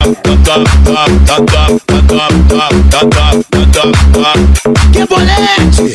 Que bolete!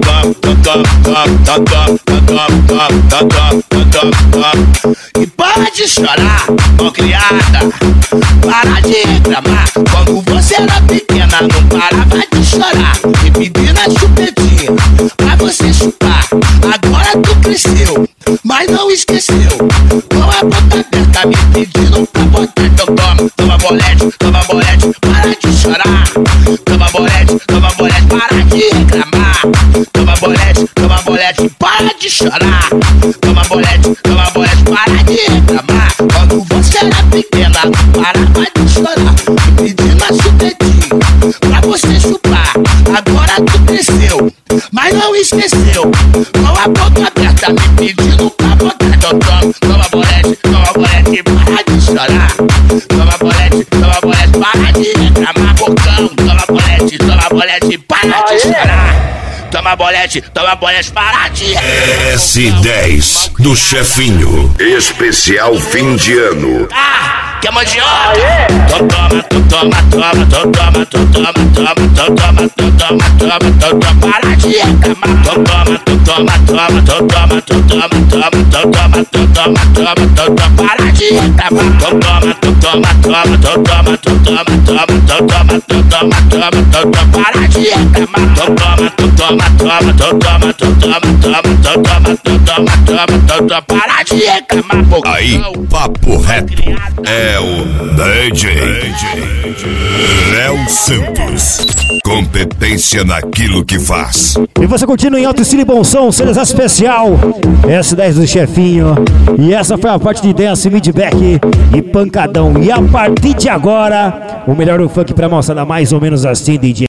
E para de chorar, malcriada. Para de reclamar. Quando você era pequena, não parava de chorar. E pedir na chupetinha pra você chupar. Agora tu cresceu, mas não esqueceu. Com a boca aberta me pedindo pra botar. Então toma bolete, para de chorar. Toma bolete, para de reclamar. Toma bolete, para de chorar. Toma bolete, para de reclamar. Quando você era pequena, não parava de chorar. Me pedindo a chupetinha pra você chupar. Agora tu cresceu, mas não esqueceu. Com a boca aberta me pedindo pra botar. Então toma bolete, para de chorar. Toma bolete, para de reclamar, bocão. Toma bolete, para de chorar. Toma bolete, para de reclamar. S10 do Chefinho. Especial fim de ano. Que é mandioca. Para de reclamar. Para de reclamar. Aí, papo reto. É o DJ Léo Santos. Competência naquilo que faz. E você continua em alto estilo e bom som, Celes especial S10 do Chefinho. E essa foi a parte de dance, feedback e pancadão. E a partir de agora, o melhor do funk pra moçada mais ou menos assim, DJ.